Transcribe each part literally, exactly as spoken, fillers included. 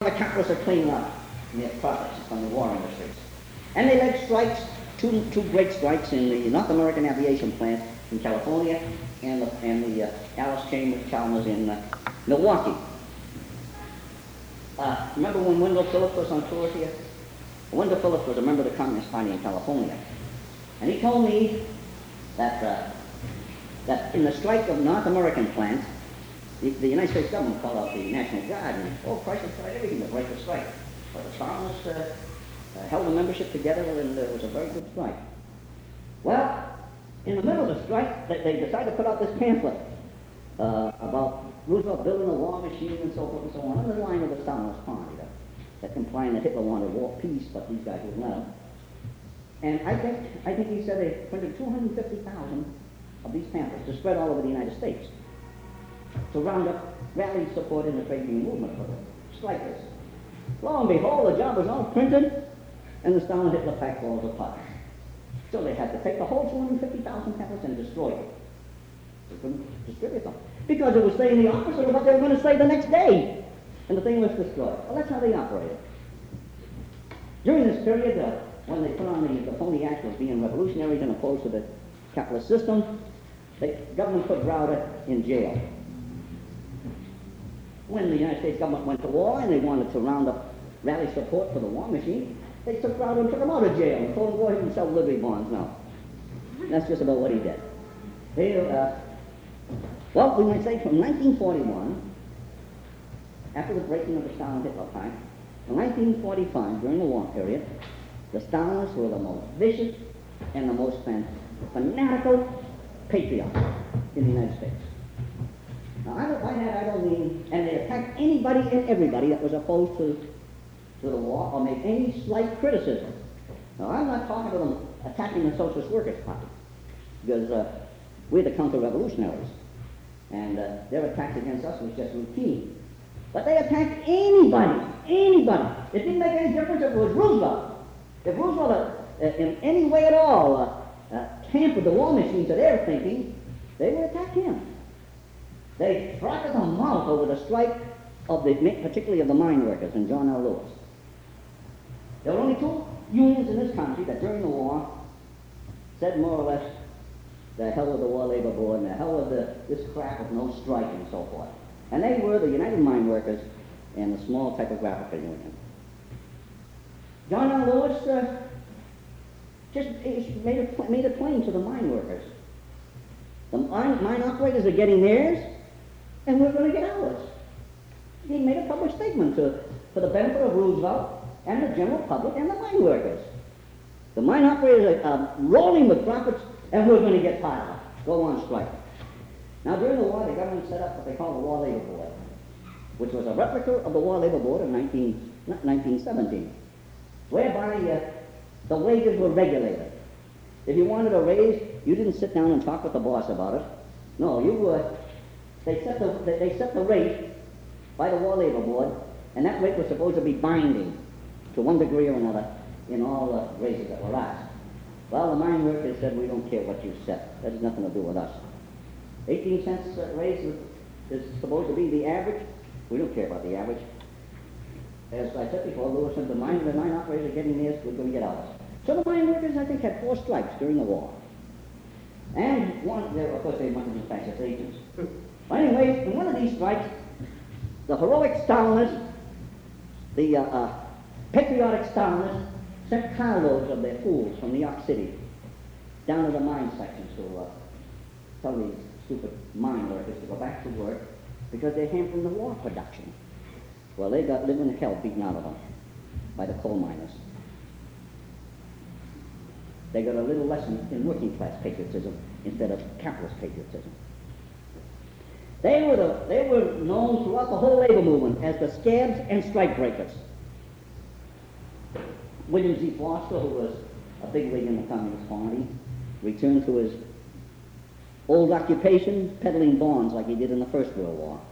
the capitalists are cleaning up their profits from the war industries. And they led strikes, two, two great strikes in the North American Aviation Plant in California and the, and the uh, Alice Chambers Chalmers in uh, Milwaukee. Uh, remember when Wendell Phillips was on tour here? Wendell Phillips was a member of the Communist Party in California. And he told me that, uh, that in the strike of North American plants, the, the United States government called out the National Guard, and all prices tried everything to break the strike. But the farmers uh, uh, held the membership together, and uh, it was a very good strike. Well, in the middle of the strike, they, they decided to put out this pamphlet uh, about Roosevelt building a war machine and so forth and so on, under the line of the Stalinist party that, that complained that Hitler wanted war peace, but these guys wouldn't let him. And I think, I think he said they printed two hundred fifty thousand of these pamphlets to spread all over the United States to round up rally support in the trade union movement for the strikers. Lo and behold, the job was all printed, and the Stalin-Hitler pact falls apart. So they had to take the whole two hundred fifty thousand pamphlets and destroy them. They couldn't distribute them, because it was saying the opposite of what they were going to say the next day, and the thing was destroyed. Well, that's how they operated. During this period, uh, when they put on the, the phony act of being revolutionaries and opposed to the capitalist system, the government put Browder in jail. When the United States government went to war and they wanted to round up rally support for the war machine, they took Browder and took him out of jail and told him, go ahead and sell Liberty bonds now. And that's just about what he did. He, uh, well, we might say from nineteen forty-one, after the breaking of the Stalin-Hitler pact, to nineteen forty-five, during the war period, the Stalinists were the most vicious and the most fan- fanatical patriots in the United States. Now, I don't, by that I don't mean, and they attacked anybody and everybody that was opposed to, to the war or made any slight criticism. Now, I'm not talking to them attacking the Socialist Workers' Party, because uh, we're the counter-revolutionaries, and uh, their attacks against us was just routine. But they attacked anybody, anybody. It didn't make any difference if it was Roosevelt. If Roosevelt uh, in any way at all uh, uh, tampered the war machine to their thinking, they would attack him. They frothed the mouth over the strike of the, particularly of the mine workers and John L. Lewis. There were only two unions in this country that during the war said more or less, the hell with the War Labor Board and the hell with the, this crap of no strike and so forth. And they were the United Mine Workers and the Small Typographical Union. John L. Lewis uh, just made it, made it plain to the mine workers. The mine, mine operators are getting theirs, and we're going to get ours. He made a public statement to, for the benefit of Roosevelt and the general public and the mine workers. The mine operators are uh, rolling with profits, and we're going to get part of it. Go on strike. Now, during the war, the government set up what they call the War Labor Board, which was a replica of the War Labor Board of nineteen seventeen, whereby uh, the wages were regulated. If you wanted a raise, you didn't sit down and talk with the boss about it. No, you uh, they set the they set the rate by the War Labor Board, and that rate was supposed to be binding to one degree or another in all the raises that were asked. Well, the mine workers said, we don't care what you set. That has nothing to do with us. eighteen cents uh, raise is supposed to be the average. We don't care about the average. As I said before, Lewis said the mine, the mine operators are getting theirs, we're going to get ours. So the mine workers, I think, had four strikes during the war. And one, of course, they wanted to be fascist agents. But anyway, in one of these strikes, the heroic Stalinists, the uh, uh, patriotic Stalinists, sent carloads of their fools from New York City down to the mine sections to uh, tell these stupid mine workers to go back to work because they're hampering the war production. Well, they got living hell beaten out of them by the coal miners. They got a little lesson in working class patriotism instead of capitalist patriotism. They were, the, they were known throughout the whole labor movement as the scabs and strike breakers. William Z. Foster, who was a bigwig in the Communist Party, returned to his old occupation, peddling bonds like he did in the First World War.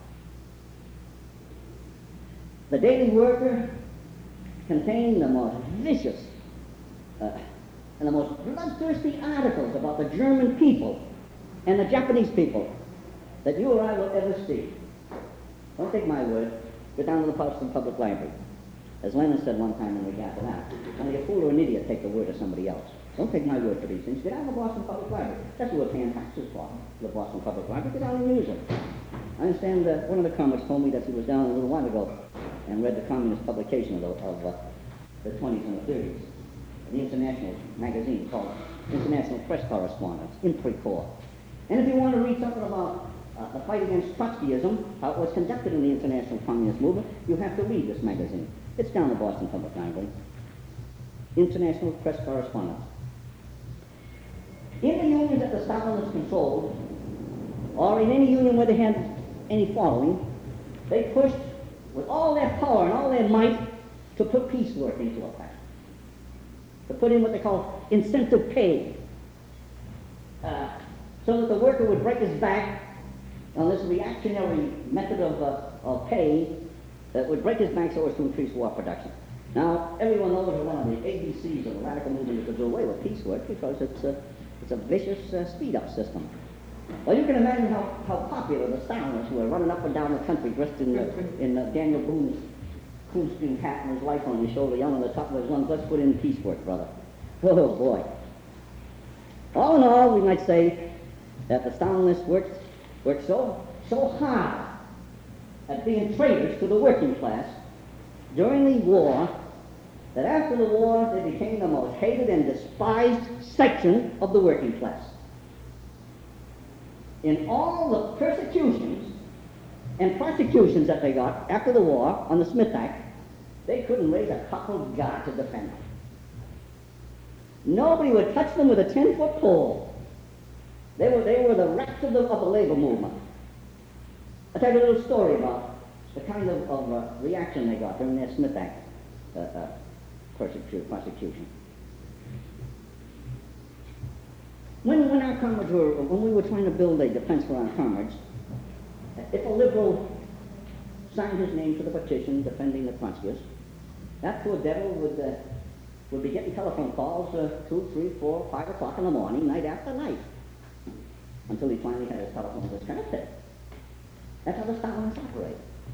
The Daily Worker contained the most vicious uh, and the most bloodthirsty articles about the German people and the Japanese people that you or I will ever see. Don't take my word. Go down to the Boston Public Library. As Lenin said one time when we got to that, only a fool or an idiot take the word of somebody else. Don't take my word for these things. Get out of the Boston Public Library. That's what we're paying taxes for, the Boston Public Library. Get out and use it. I understand that one of the comics told me that he was down a little while ago and read the communist publication of the, of, uh, the twenties and the thirties, the international magazine called International Press Correspondence, IMPRICOR. And if you want to read something about uh, the fight against Trotskyism, how it was conducted in the international communist movement, you have to read this magazine. It's down the Boston Public Library. International Press Correspondence. In the unions that the Stalinists controlled, or in any union where they had any following, they pushed with all their power and all their might to put piecework into effect. To put in what they call incentive pay. Uh, so that the worker would break his back on this reactionary method of, uh, of pay that would break his back so as to increase war production. Now, everyone knows that one of the A B Cs of the radical movement is to do away with piecework because it's a, it's a vicious uh, speed-up system. Well, you can imagine how, how popular the Stalinists were running up and down the country dressed in, uh, in uh, Daniel Boone's coonskin hat and his life on his shoulder, yelling on the top of his lungs, let's put in piecework, brother. Oh, boy. All in all, we might say that the Stalinists worked, worked so, so hard at being traitors to the working class during the war that after the war they became the most hated and despised section of the working class. In all the persecutions and prosecutions that they got after the war on the Smith Act, they couldn't raise a couple guard to defend them. Nobody would touch them with a ten-foot pole. They were, they were the rats of the, of the labor movement. I'll tell you a little story about the kind of, of uh, reaction they got during their Smith Act uh, uh, persecu- prosecution. When, when our comrades were, when we were trying to build a defense for our comrades, if a liberal signed his name to the petition defending the Trotskyists, that poor devil would, uh, would be getting telephone calls uh, two, three, four, five o'clock in the morning, night after night, until he finally had his telephone disconnected. That's how the Stalinists operate.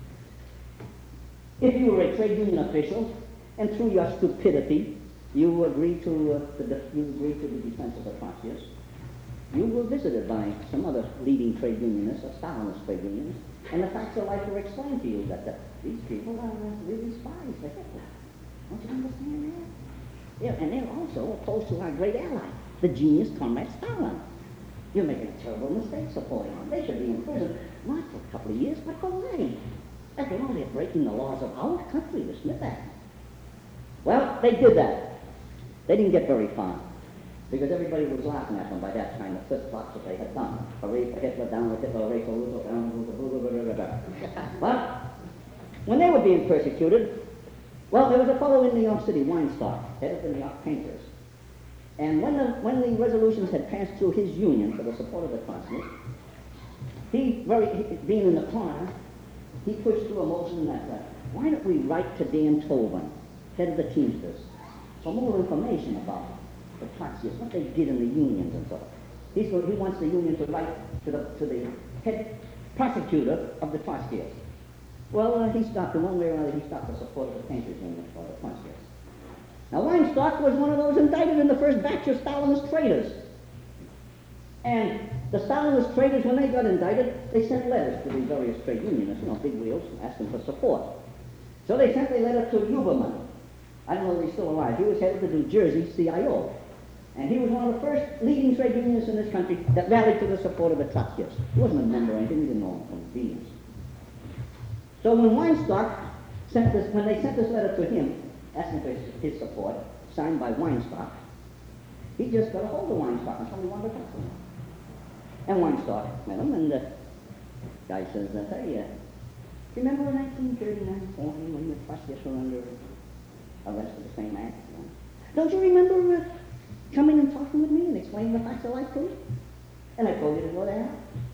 If you were a trade union official, and through your stupidity, you agreed to, uh, the, you agreed to the defense of the Trotskyists, you were visited by some other leading trade unionists, or Stalinist trade unionists, and the facts of life were explained to you that the, these people are uh, really spies for Hitler. Don't you understand that? Yeah, and they're also opposed to our great ally, the genius Comrade Stalin. You're making a terrible mistake supporting them. They should be in prison, not for a couple of years, but for life. After all, they're breaking the laws of our country, the Smith Act. Well, they did that. They didn't get very far, because everybody was laughing at them by that time, the flip-flops that they had done. Hooray for Hitler, down with Hitler, hooray for Roosevelt, down with Roosevelt. Well, when they were being persecuted, well, there was a fellow in New York City, Weinstock, head of the New York painters. And when the, when the resolutions had passed through his union for the support of the Trotskyists, he, very, he, being in the corner, he pushed through a motion that, uh, why don't we write to Dan Tobin, head of the Teamsters, for more information about the Trotskyists, what they did in the unions and so on. He's, he wants the union to write to the, to the head prosecutor of the Trotskyists. Well, uh, he stopped, in one way or another, he stopped the support of the painters union for the Trotskyists. Now, Weinstock was one of those indicted in the first batch of Stalinist traitors. And the Stalinist traitors, when they got indicted, they sent letters to these various trade unionists, you know, big wheels, asking for support. So they sent a letter to Huberman. I don't know if he's still alive. He was head of the New Jersey C I O. And he was one of the first leading trade unionists in this country that rallied to the support of the Trotskyists. He wasn't a member or anything, he didn't know him from Venus. So when Weinstock sent this, when they sent this letter to him, asking for his, his support, signed by Weinstock, he just got a hold of Weinstock and told him he wanted to talk to him. And Weinstock met him, and the guy says, uh, hey, uh, remember in nineteen thirty-nine forty when the Trotskyists were under arrest for the same act? You know? Don't you remember uh, coming and talking with me and explaining the facts of life to me? And I told you to go there.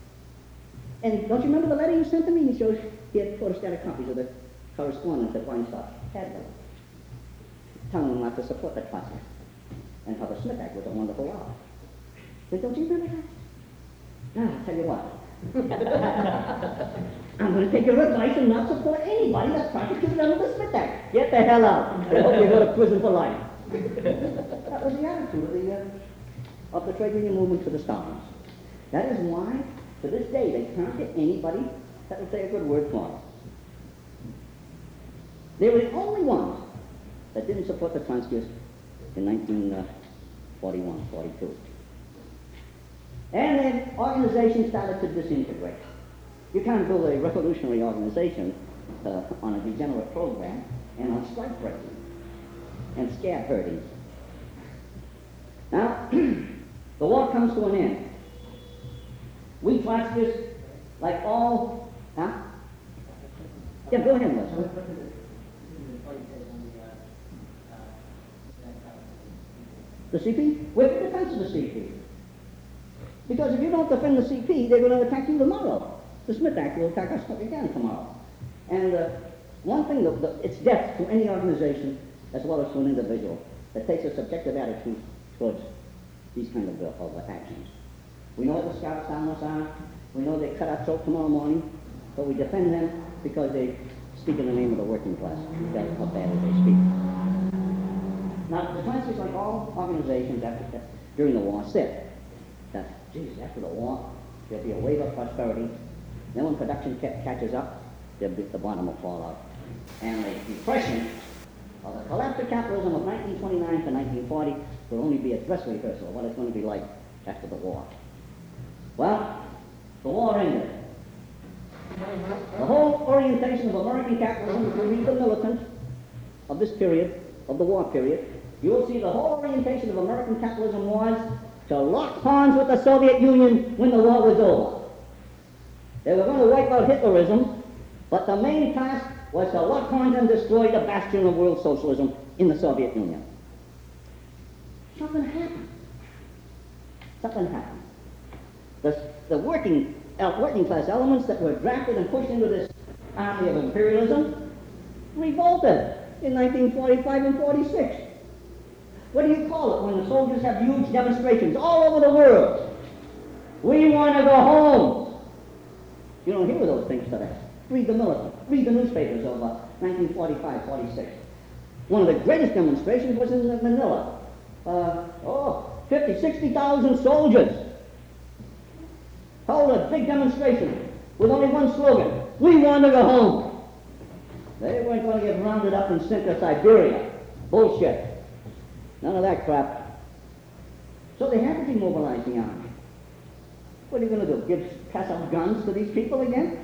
And don't you remember the letter you sent to me? And he shows, he had photostatic copies of the correspondence that Weinstock had with him, telling him not to support the Trotskyists, and how the Smith Act was a wonderful law. But don't you remember that? Now, I'll tell you what. I'm going to take your advice and not support anybody that's prosecuted under the Smith Act. Get the hell out. I hope you go to prison for life. That was the attitude of the, uh, of the trade union movement to the Stalins. That is why, to this day, they can't get anybody that will say a good word for them. They were the only ones that didn't support the Trotskyists in nineteen forty-one, forty-two. And then organizations started to disintegrate. You can't build a revolutionary organization uh, on a degenerate program and on strike breaking and scab herding. Now, the war comes to an end. We Trotskyists, like all, huh? Yeah, go ahead, Leslie. The C P? We're in defense of the C P. Because if you don't defend the C P, they're going to attack you tomorrow. The Smith Act will attack us again tomorrow. And uh, one thing, that, that it's death to any organization as well as to an individual that takes a subjective attitude towards these kind of, uh, of actions. We know what the Scouts down us are. We know they cut our throat tomorrow morning, but we defend them because they speak in the name of the working class. That's how badly they speak. Now, the Trotskyists, like all organizations after, uh, during the war, said that, geez, after the war, there'll be a wave of prosperity. Then when production ca- catches up, the, the bottom will fall out. And the depression of the collapse of capitalism of nineteen twenty-nine to nineteen forty will only be a dress rehearsal of what it's going to be like after the war. Well, the war ended. The whole orientation of American capitalism, if you read the militant of this period, of the war period, you will see the whole orientation of American capitalism was to lock horns with the Soviet Union when the war was over. They were going to wipe out Hitlerism, but the main task was to lock horns and destroy the bastion of world socialism in the Soviet Union. Something happened. Something happened. The, the working, uh, working class elements that were drafted and pushed into this army of imperialism revolted in nineteen forty-five and forty-six. What do you call it when the soldiers have huge demonstrations all over the world? We want to go home. You don't hear those things today. Read the militant, read the newspapers of uh, nineteen forty-five, forty-six. One of the greatest demonstrations was in Manila. Uh, oh, fifty, sixty thousand soldiers held a big demonstration with only one slogan: we want to go home. They weren't going to get rounded up and sent to Siberia. Bullshit. None of that crap. So they had to demobilize the army. What are you going to do? Give, pass out guns to these people again?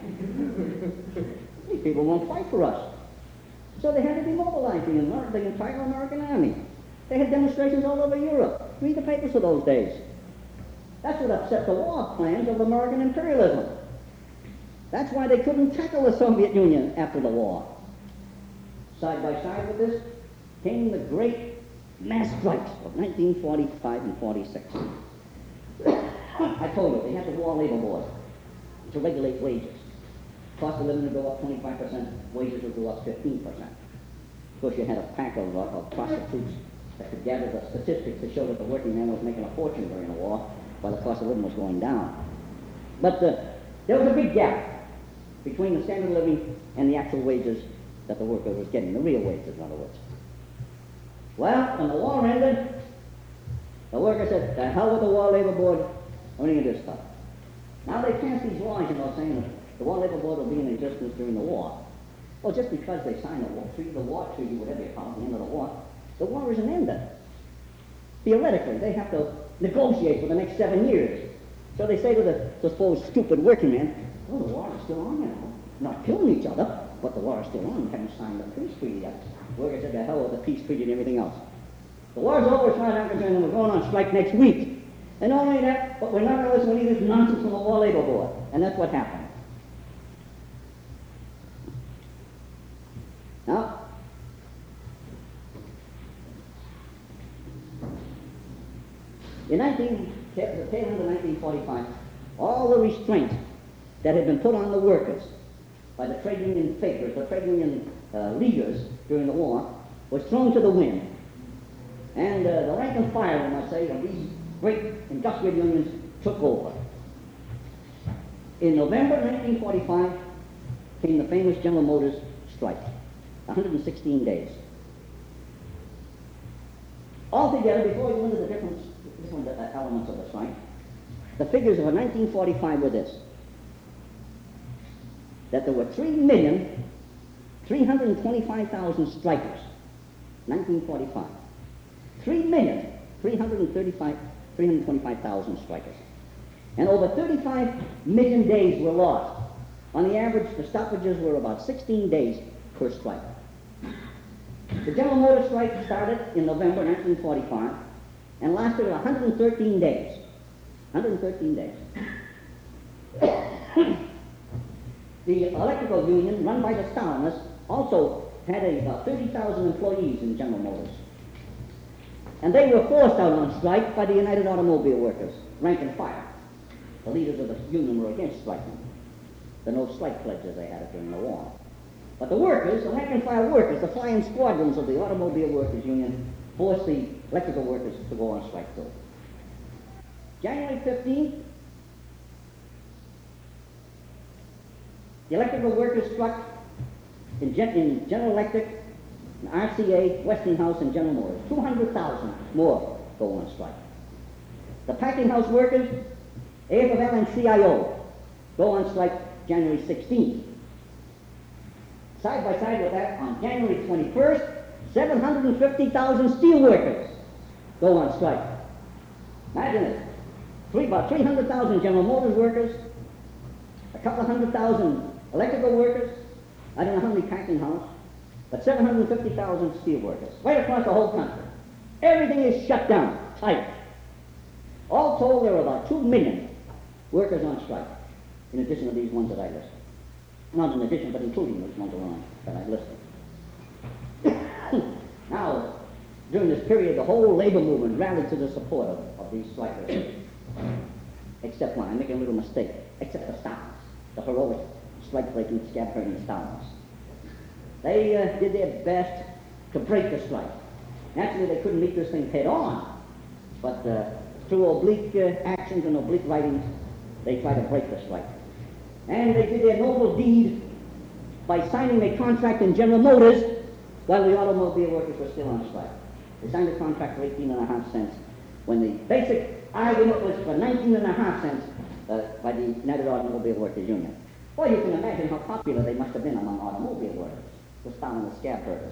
These people won't fight for us. So they had to demobilize the, Amer- the entire American army. They had demonstrations all over Europe. Read the papers of those days. That's what upset the war plans of American imperialism. That's why they couldn't tackle the Soviet Union after the war. Side by side with this came the great mass strikes of nineteen forty-five and forty-six. I told you, they had the War Labor Board to regulate wages. Cost of living would go up twenty-five percent, wages would go up fifteen percent. Of course, you had a pack of, uh, of prostitutes that could gather the statistics to show that the working man was making a fortune during the war while the cost of living was going down. But uh, there was a big gap between the standard of living and the actual wages that the worker was getting, the real wages, in other words. Well, when the war ended, the worker said, the hell with the War Labor Board, what are you going to do stuff? Now they passed these laws, you know, saying that the War Labor Board will be in existence during the war. Well, just because they signed the war treaty, the war treaty, whatever you call it, the end of the war, the war isn't ended. Theoretically, they have to negotiate for the next seven years. So they say to the supposed stupid working man, well, the war is still on, you know. Not killing each other, but the war is still on. You haven't signed the peace treaty yet. The worker said, the hell with the peace treaty and everything else. The war's over, as far as I'm concerned, and we're going on strike next week. And not only that, but we're not going to listen to any of this nonsense from the War Labor Board. And that's what happened. Now, in nineteen, the tail end of nineteen forty-five, all the restraint that had been put on the workers by the trade union fakers, the trade union uh, leaders during the war, was thrown to the wind. And uh, the rank and file, I must say, of these great industrial unions took over. In November nineteen forty-five came the famous General Motors strike. one hundred sixteen days. Altogether, before we go into the different, different uh, elements of the strike, the figures of nineteen forty-five were this: that there were three million three hundred twenty-five thousand strikers, nineteen forty-five. three million three hundred twenty-five thousand strikers. And over thirty-five million days were lost. On the average, the stoppages were about sixteen days per strike. The General Motors strike started in November nineteen forty-five and lasted one hundred thirteen days. one hundred thirteen days. The electrical union, run by the Stalinists, also had a, about thirty thousand employees in General Motors. And they were forced out on strike by the United Automobile Workers, rank and file. The leaders of the union were against striking. The no strike pledges they had during the war. But the workers, the rank and file workers, the flying squadrons of the Automobile Workers Union, forced the electrical workers to go on strike too. January fifteenth, the electrical workers struck in, Gen in General Electric, R C A, Westinghouse, and General Motors. two hundred thousand more go on strike. The packing house workers, A F L and C I O, go on strike January sixteenth. Side by side with that, on January twenty-first, seven hundred fifty thousand steel workers go on strike. Imagine it. Three, about three hundred thousand General Motors workers, a couple of hundred thousand electrical workers, I don't know how many packing house, but seven hundred fifty thousand steel workers, right across the whole country. Everything is shut down, tight. All told, there are about two million workers on strike, in addition to these ones that I listed. Not in addition, but including those ones alone that I listed. Now, during this period, the whole labor movement rallied to the support of, of these strikers. Except one, I'm making a little mistake, except the Stalins, the heroic strike-breaking, scab-herding Stalins. They uh, did their best to break the strike. Naturally, they couldn't meet this thing head-on, but uh, through oblique uh, actions and oblique writings, they tried to break the strike. And they did their noble deed by signing a contract in General Motors while the automobile workers were still on strike. They signed a contract for eighteen and a half cents when the basic argument was for nineteen and a half cents uh, by the United Automobile Workers Union. Well, you can imagine how popular they must have been among automobile workers, the Stalin and scab herders.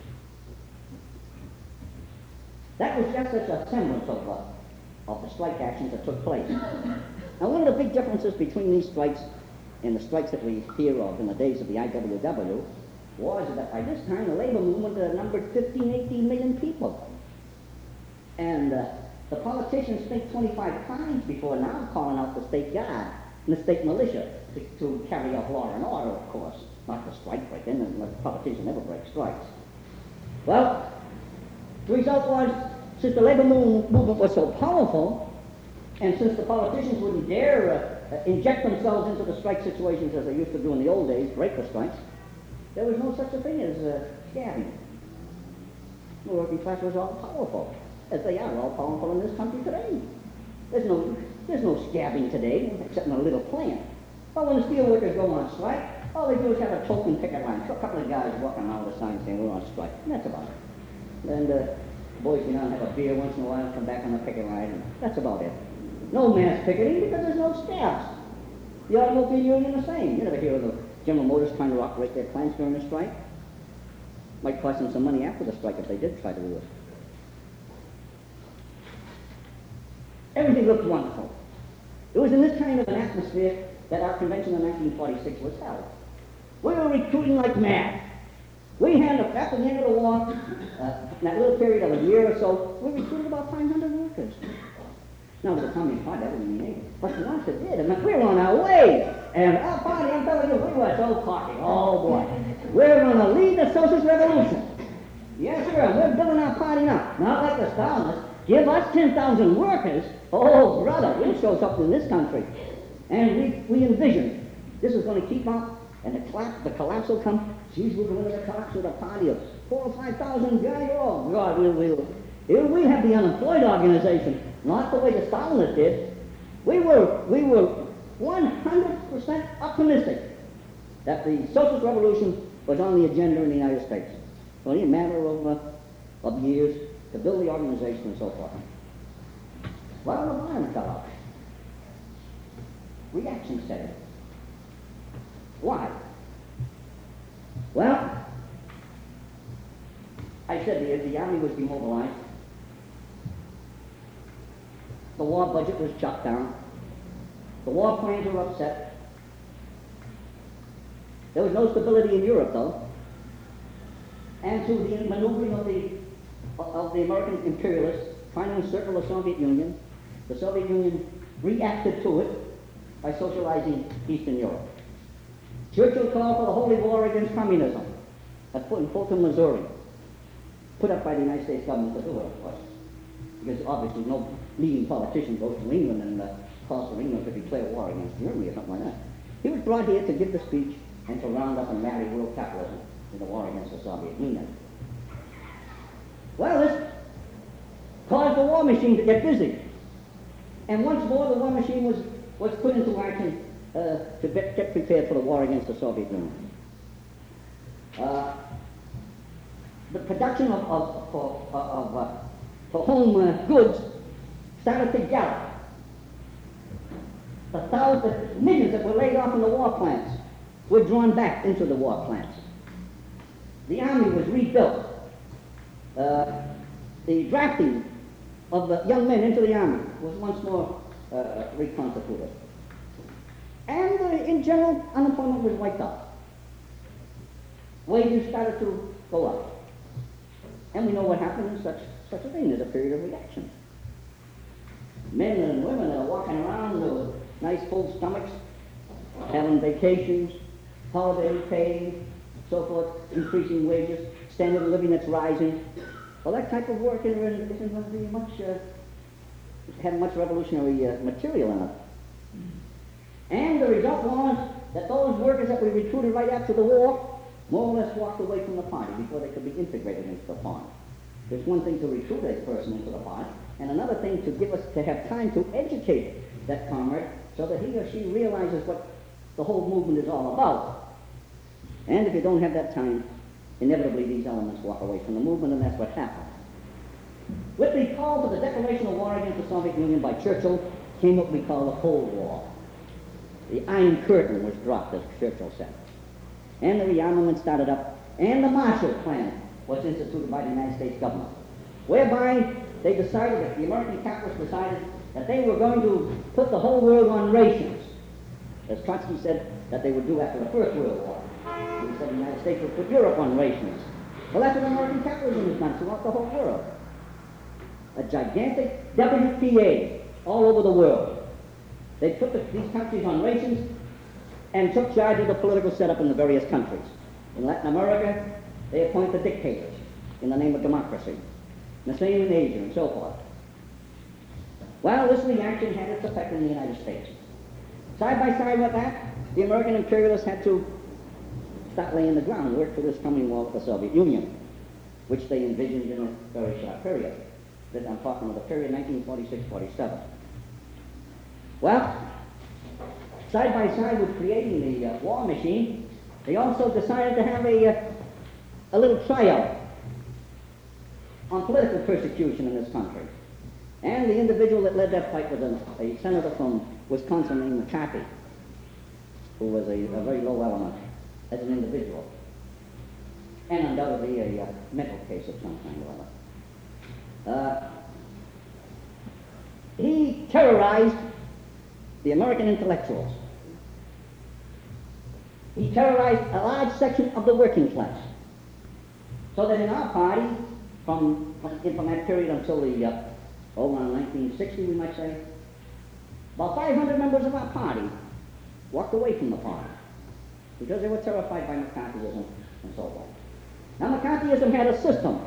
That was just such a semblance of, uh, of the strike actions that took place. Now, one of the big differences between these strikes and the strikes that we hear of in the days of the I W W was that by this time the labor movement uh, numbered fifteen, eighteen million people. And uh, the politicians think twenty-five times before now calling out the state guard and the state militia to, to carry out law and order, of course, not the strike breaking, and the politicians never break strikes. Well, the result was, since the labor move, movement was so powerful, and since the politicians wouldn't dare uh, uh, inject themselves into the strike situations as they used to do in the old days, break the strikes, there was no such a thing as uh, scabbing. The working class was all powerful, as they are all powerful in this country today. There's no, there's no scabbing today, except in a little plant. But when the steel workers go on strike, all they do is have a token picket line, a couple of guys walking around with a sign saying we're on strike, and that's about it. And uh, boys go down and have a beer once in a while, come back on the picket line, and that's about it. No mass picketing because there's no scabs. The automobile union the same. You never hear of the General Motors trying to operate their plants during the strike. Might cost them some money after the strike if they did try to do it. Everything looked wonderful. It was in this kind of an atmosphere that our convention in nineteen forty-six was held. We were recruiting like mad. We had, after the end of the war, uh, in that little period of a year or so, we recruited about five hundred workers. Now, to the Communist Party, that wouldn't mean anything. But to us, it did. It meant we were on our way. And our party, I'm telling you, we were so cocky. Oh, boy. We're going to lead the socialist revolution. Yes, sir. We're building our party now. Not like the Stalinists. Give us ten thousand workers. Oh, brother, we'll show something in this country. And we, we envisioned this is going to keep up, and the collapse, the collapse will come. Geez, we're going to collapse with a party of four or five thousand guys. Oh, God, we'll, we'll, we'll have the unemployed organization. Not the way the Stalinists did. We were, we were one hundred percent optimistic that the socialist revolution was on the agenda in the United States. Only a matter of, uh, of years to build the organization and so forth. Well, the violence got out. Reaction set in. Why? Well, I said the, the army was demobilized. The war budget was chopped down. The war plans were upset. There was no stability in Europe, though. And through the maneuvering of the, of the American imperialists trying to encircle the Soviet Union, the Soviet Union reacted to it by socializing Eastern Europe. Churchill called for the holy war against communism. That's put in Fulton, Missouri. Put up by the United States government to do it, of course. Because obviously no leading politician goes to England and uh, calls for England to declare war against Germany or something like that. He was brought here to give the speech and to round up and marry world capitalism in the war against the Soviet Union. Well, this caused the war machine to get busy. And once more the war machine was, was put into action uh, to get, get prepared for the war against the Soviet Union. Uh, the production of, of, for, of, uh, for home uh, goods started to gallop. The thousands, millions that were laid off in the war plants were drawn back into the war plants. The army was rebuilt. Uh, the drafting of the young men into the army was once more uh, reconstituted. And uh, in general, unemployment was wiped out. Wages started to go up. And we know what happened in such, such a thing. There's a period of reaction. Men and women are walking around with nice full stomachs, having vacations, holiday pay, so forth, increasing wages, standard of living that's rising. Well, that type of work isn't, isn't going to be much, uh, have much revolutionary uh, material in it. And the result was that those workers that we recruited right after the war more or less walked away from the party before they could be integrated into the party. There's one thing to recruit a person into the party, and another thing to give us, to have time to educate that comrade so that he or she realizes what the whole movement is all about. And if you don't have that time, inevitably these elements walk away from the movement, and that's what happened. With the call for the declaration of war against the Soviet Union by Churchill came what we call the Cold War. The Iron Curtain was dropped, as Churchill said. And the rearmament started up, and the Marshall Plan was instituted by the United States government, whereby they decided, that the American capitalists decided that they were going to put the whole world on rations, as Trotsky said that they would do after the First World War. He said the United States would put Europe on rations. Well, that's what American capitalism has done throughout the whole world. A gigantic W P A all over the world. They put the, these countries on rations and took charge of the political setup in the various countries. In Latin America, they appoint the dictators in the name of democracy. And the same in Asia and so forth. Well, this reaction had its effect in the United States. Side by side with that, the American imperialists had to start laying the groundwork for this coming war with the Soviet Union, which they envisioned in a very short period. That I'm talking about the period nineteen forty-six forty-seven. Well, side by side with creating the uh, war machine, they also decided to have a, uh, a little tryout on political persecution in this country. And the individual that led that fight was a, a senator from Wisconsin named McCarthy, who was a, a very low element as an individual, and undoubtedly a uh, mental case of some kind or other. Uh, he terrorized the American intellectuals. He terrorized a large section of the working class. So that in our party, from, from, from that period until the, uh, oh, around nineteen sixty, we might say, about five hundred members of our party walked away from the party because they were terrified by McCarthyism and so on. Now, McCarthyism had a system.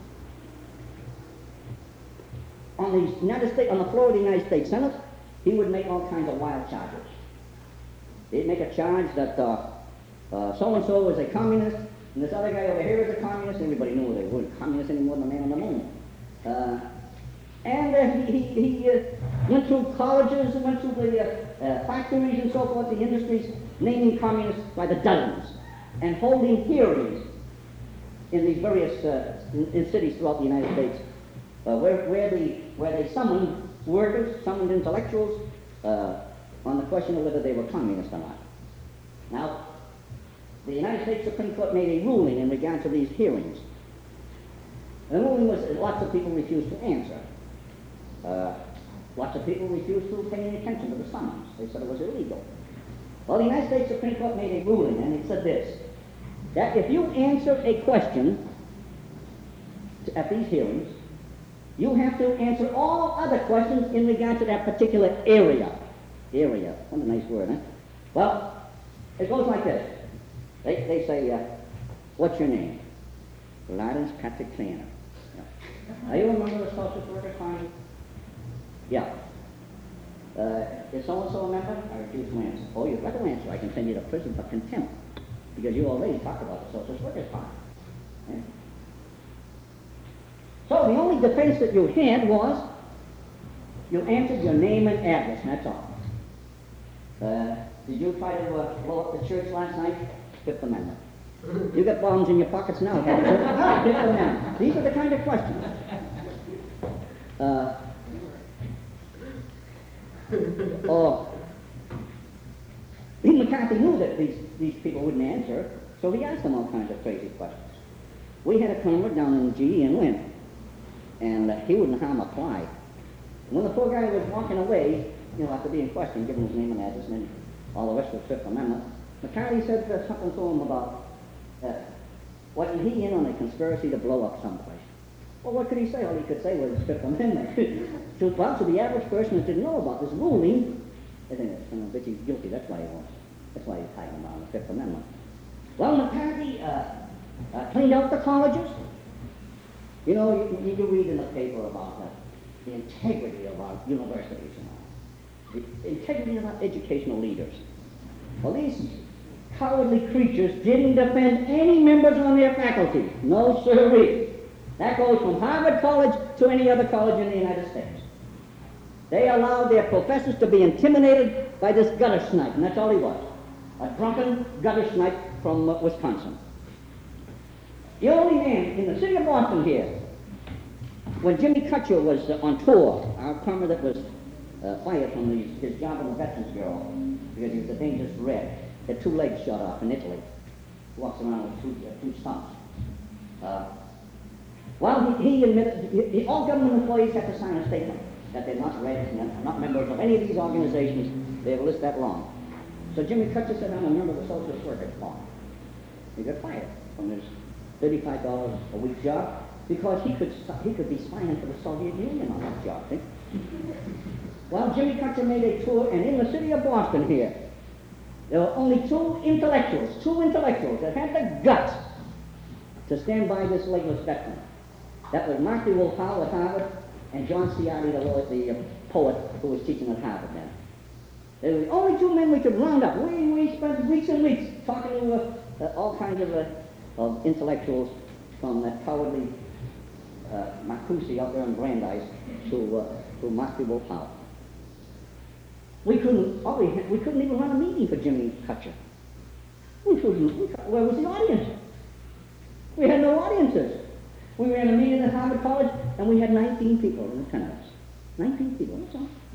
On the United States, on the floor of the United States Senate, he would make all kinds of wild charges. He'd make a charge that uh, uh, so-and-so was a communist, and this other guy over here is a communist. Everybody knew they weren't communists any more than the man on the moon. Uh, and uh, he, he, he uh, went through colleges and went through the uh, uh, factories and so forth, the industries, naming communists by the dozens. and holding hearings in these various uh, in, in cities throughout the United States, uh, where, where, the, where they summoned workers, summoned intellectuals uh, on the question of whether they were communists or not. Now, the United States Supreme Court made a ruling in regard to these hearings. The ruling was that lots of people refused to answer. Uh, lots of people refused to pay any attention to the summons. They said it was illegal. Well, the United States Supreme Court made a ruling, and it said this, that if you answer a question to, at these hearings, you have to answer all other questions in regard to that particular area. Area. What a nice word, huh? Well, it goes like this. They, they say, uh, what's your name? Lawrence Patrick Tanner. Yeah. Are you a member of the Social Workers Party? Yeah. Uh, is so-and-so a member? I refuse to answer. Oh, you've got to answer. I can send you to prison for contempt, because you already talked about the Social Workers Party. Yeah. So the only defense that you had was you answered your name and address, and that's all. Uh, did you try to uh, blow up the church last night? Fifth Amendment. You got bombs in your pockets now, haven't you? Fifth Amendment. These are the kind of questions. Uh, oh, Lee McCarthy knew that these, these people wouldn't answer, so he asked them all kinds of crazy questions. We had a convert down in G E in Lynn, and uh, he wouldn't harm a fly. When the poor guy was walking away, you know, after being questioned, giving his name and address and all the rest of the Fifth Amendment, McCarthy said uh, something to him about, uh, wasn't he in on a conspiracy to blow up someplace? Well, what could he say? All he could say was Fifth Amendment. So, well, to the average person that didn't know about this ruling, they think it's, you know, that he's guilty. That's why he wants. That's why he's hiding around the Fifth Amendment. Well, McCarthy uh, uh, cleaned out the colleges. You know, you, you read in the paper about uh, the integrity of our universities, you know, the integrity of our educational leaders. Well, these cowardly creatures didn't defend any members on their faculty. No sirree. That goes from Harvard College to any other college in the United States. They allowed their professors to be intimidated by this gutter snipe, and that's all he was. A drunken gutter snipe from uh, Wisconsin. The only man in the city of Boston here, when Jimmy Kutcher was uh, on tour, our plumber that was uh, fired from the, his job in the Veterans Bureau because he was a dangerous red, had two legs shot off in Italy, walks around with two, uh, two stumps. Uh, well, he, he admitted, he, he, all government employees have to sign a statement that they're not Reds, and not members of any of these organizations. They have a list that long. So Jimmy Kutcher said, I'm a member of the Socialist Workers Party. He got fired from his thirty-five dollars a week job because he could he could be spying for the Soviet Union on that job. See? Well, Jimmy Kutcher made a tour, and in the city of Boston here, there were only two intellectuals, two intellectuals that had the guts to stand by this legless veteran. That was Marty Wolf Howe at Harvard and John Ciardi, the, the uh, poet who was teaching at Harvard then. They were the only two men we could round up. We, we spent weeks and weeks talking to uh, uh, all kinds of, uh, of intellectuals, from that cowardly uh, Marcuse out there in Brandeis to, uh, to Marty Wolf Howe. We couldn't, oh, we, we couldn't even run a meeting for Jimmy Kutcher. We couldn't, we, where was the audience? We had no audiences. We were in a meeting at Harvard College, and we had nineteen people in attendance. nineteen people, that's all.